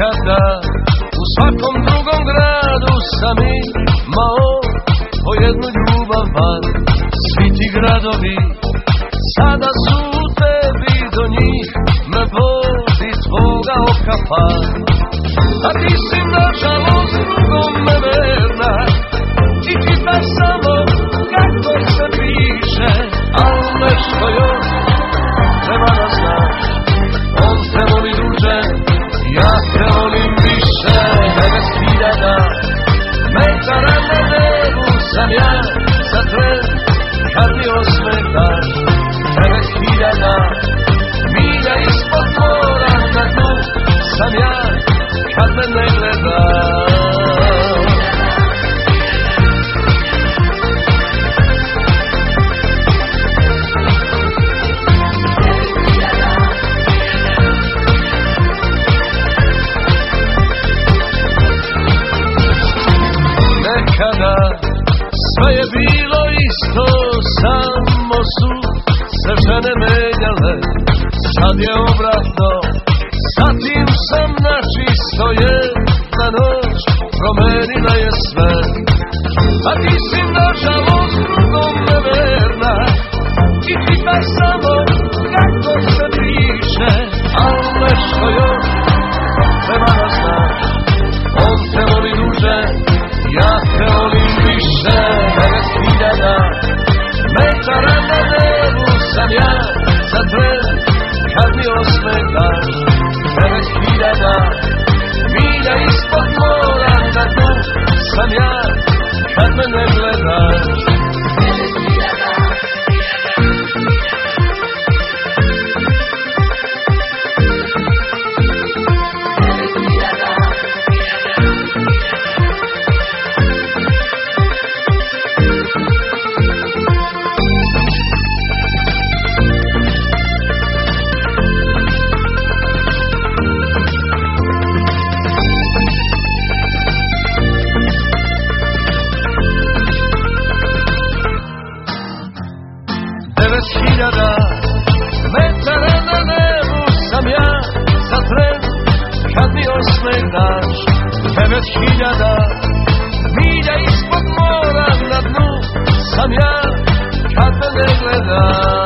Nekada u svakom drugom gradu sam imao po jednu ljubav van. Svi ti gradovi sada su u tebi, do njih me vodi tvoga oka pan. A ti si nažalost drugom neverna i čitaš samo kako se piše, al nešto još treba da znaš. On te voli duže, ja te volim više. 9.000 metara na nebu sam ja za tren kad mi osmetaš. 9.000 milja ispod mora na dnu sam ja kad me ne gledaš. Nekada sve je bilo isto, samo su se žene menjale. Sad je obratno, zatim sam načisto. Jedna noć promenila je sve. A ti si nažalost drugom neverna i čitaš samo kako se piše, al nešto još treba da znaš. On te voli duže, ja te volim više. 9.000 metara na nebu sam ja za tren kad mi osmetaš. 9.000 milja ispod mora na dnu sam ja kad me ne gledaš. Metara na nebu sam ja za tren kad mi osmetaš. 9.000 milja ispod mora na dnu sam ja kad me ne gledaš.